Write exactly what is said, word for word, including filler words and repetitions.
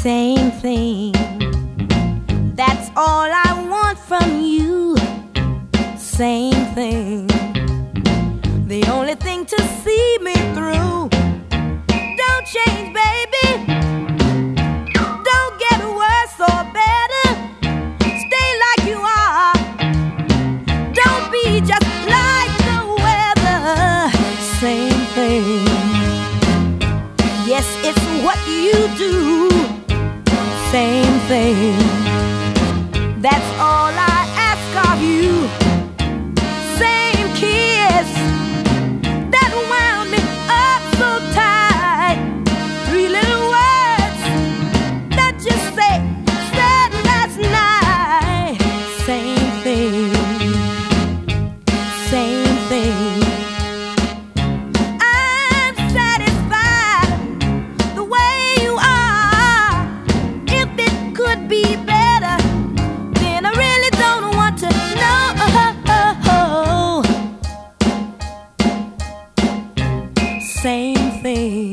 same thing. That's all I want from you. Same thing. The only thing to see me through. Don't change, baby. Don't get worse or better. Stay like you are. Don't be just like the weather. Same thing. Yes, it's what you do. Same thing. That's all I ask of you. Same kiss that wound me up so tight. Three little words that you say, said last night. Same thing. Same thing. I'm satisfied the way you are. If it could be better, then I really don't want to know. Same thing.